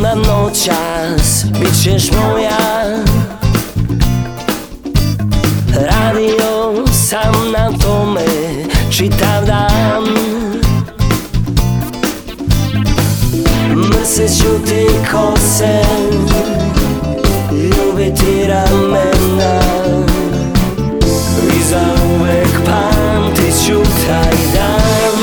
da noćas bit ćeš moja. Radio sam na tome čitav dan. Mrsit ću ti kose, ljubiti ramena i zauvek pamtit ću taj dan.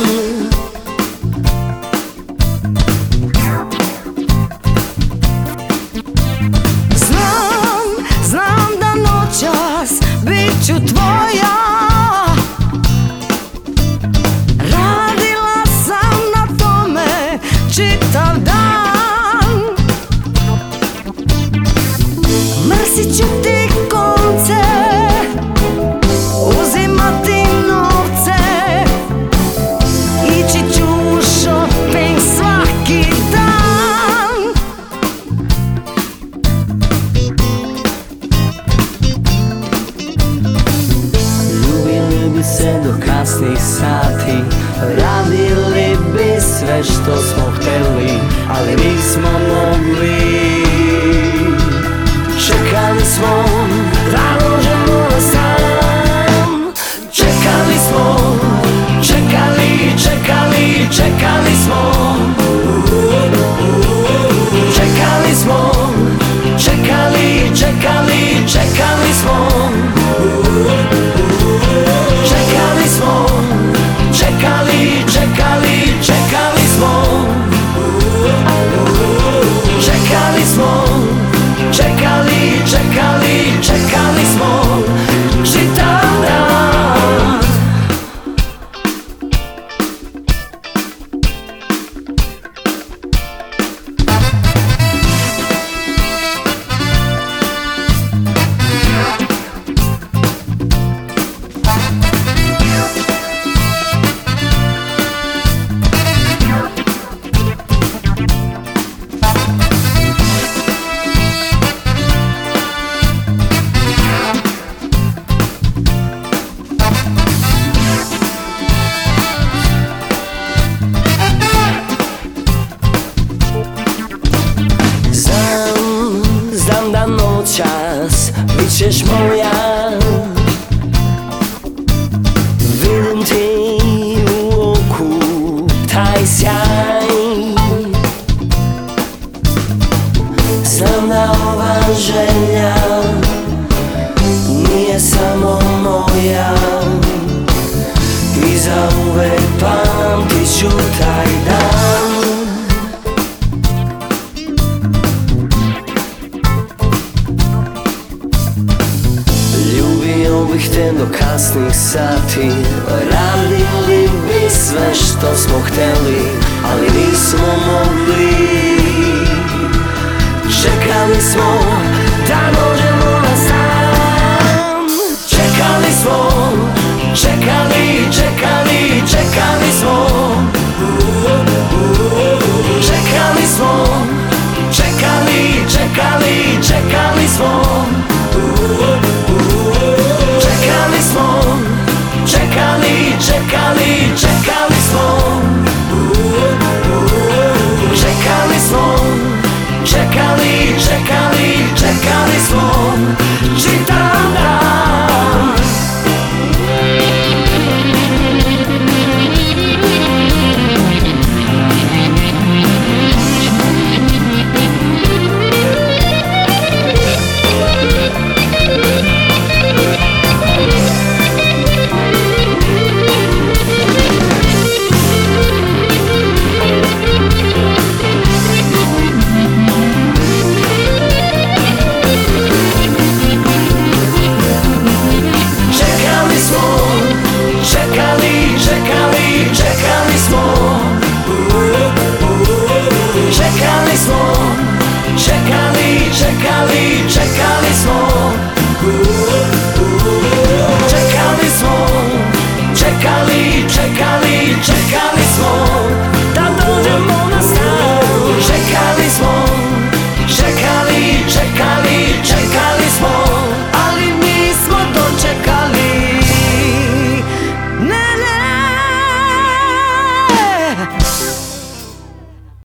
Znam da noćas bit ću tvoja. Radila sam na tome čitav dan. Mrsit ću ti konce, uzimati novce, ići ću u shopping svaki dan. Ljubili bi se do kasnih sati, radili bi sve što smo hteli, ali nismo mogli. Čekali smo da možemo na stan. Čekali smo, čekali, čekali, čekali smo. Čekali smo, čekali, čekali, čekali smo. Čekali smo, čekali, čekali, čekali smo. Čekali smo, čekali, čekali, čekali smo čitav dan. Znam da noćas bit ćeš moja. Vidim ti u oku taj sjaj. Znam da ova želja nije samo moja i zauvek pamtit ću taj dan. Ljubio bih te do kasnih sati, radili bi sve što smo hteli, ali nismo mogli. Čekali smo